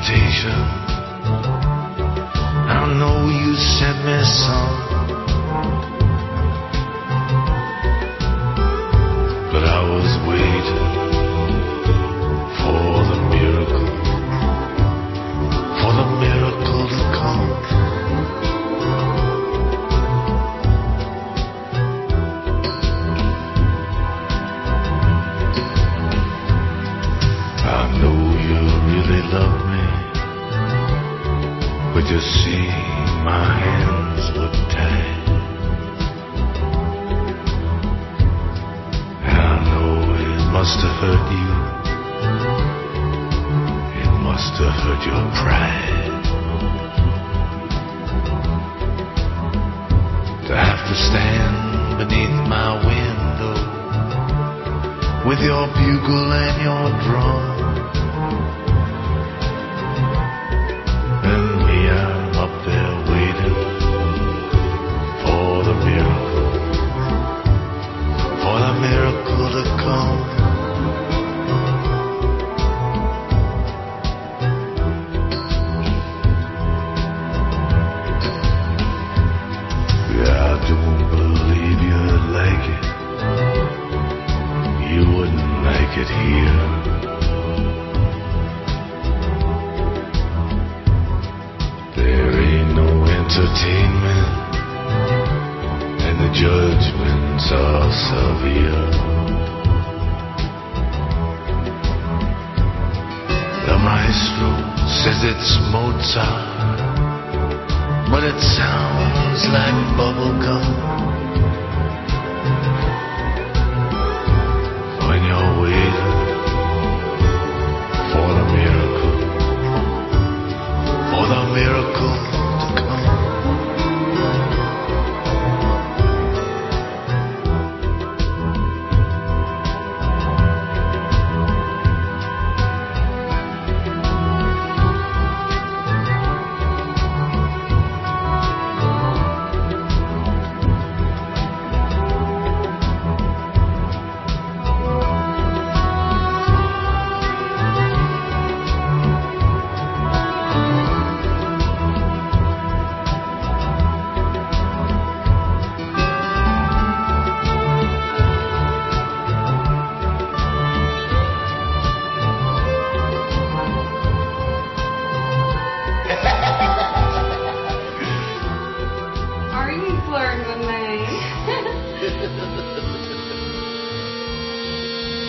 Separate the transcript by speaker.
Speaker 1: invitation. I know you sent me some, but I was waiting for the miracle to come. I know you really love me, but you see my hands look tied. I know it must have hurt you. It must have hurt your pride to have to stand beneath my window with your bugle and your drum. And me, I'm up there waiting for the miracle to come. Yeah, I don't believe you'd like it. You wouldn't like it here. There ain't no entertainment, and the judgments are severe. The maestro says it's Mozart, but it sounds like bubblegum.